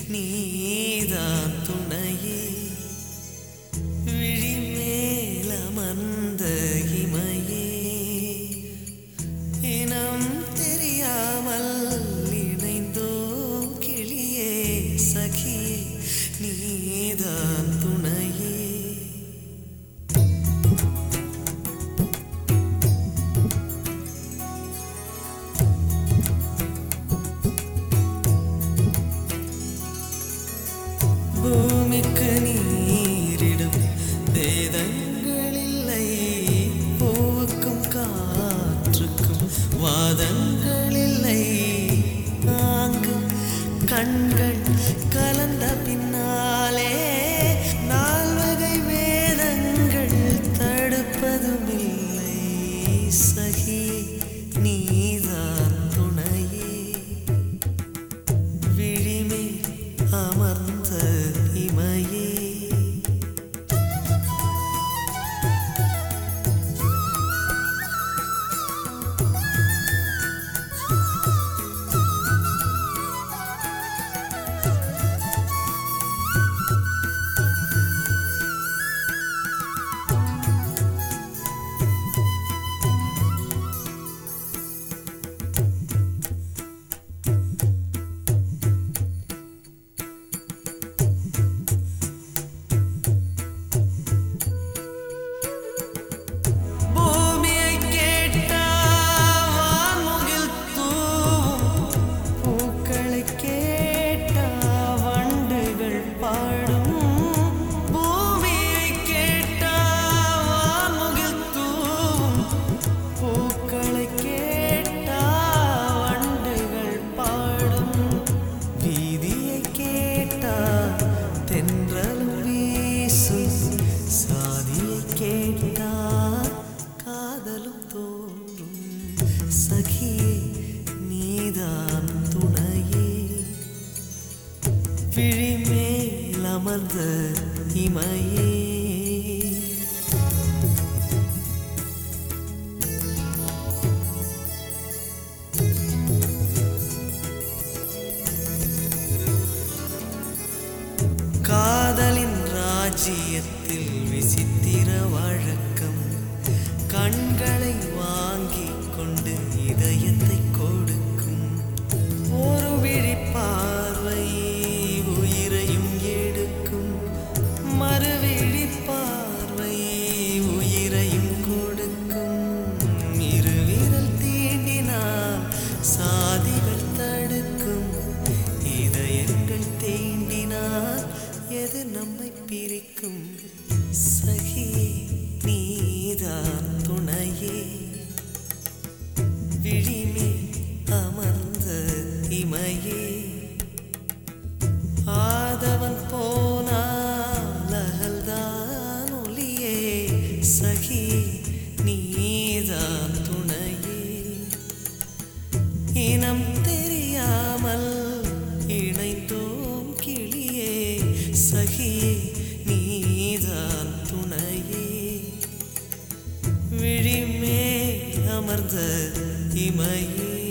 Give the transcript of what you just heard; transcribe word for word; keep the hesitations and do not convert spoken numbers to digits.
நீதான் துணையே விழிமேல் அமர்ந்த இமையே இனம் தெரியாமல் இணைந்தோம் கிளியே சகியே நீதான் துணையே பூமிக்கு நீரிடும் வேதங்களில்லை பூவுக்கும் காற்றுக்கும் வாதங்களில்லை அங்கு கண்கள் கலந்த பின்னாலே நால்வகை வேதங்கள் தடுப்பதுமில்லை சகி நீதான் துணையே விழிமே அமர்ந்த இமையே சகியே நீதான் துணையே விழிமேல் அமர்ந்த இமையே காதலின் ராஜ்யத்தில் விசித்திர வழக்கம் கண்களை வாங்கி கொண்டு இதயத்தை கொடுக்கும் ஒரு விழி பார்வை உயிரையும் எடுக்கும் மறுவிழி பார்வை உயிரையும் கொடுக்கும் இருவிரல் தீண்டினால் சாதிகள் தடுக்கும் இதயங்கள் தீண்டினால் எது நம்மை பிரிக்கும் சகியே நீதான் துணையே விழிமேல் அமர்ந்த இமையே ஆதவன் போனால் அகல்தான் ஒளியே சகியே நீதான் துணையே இனம் தெரியாமல் இணைந்தோம் கிளியே சகியே நீதான் துணையே விழிமேல் அமர்ந்த இமையே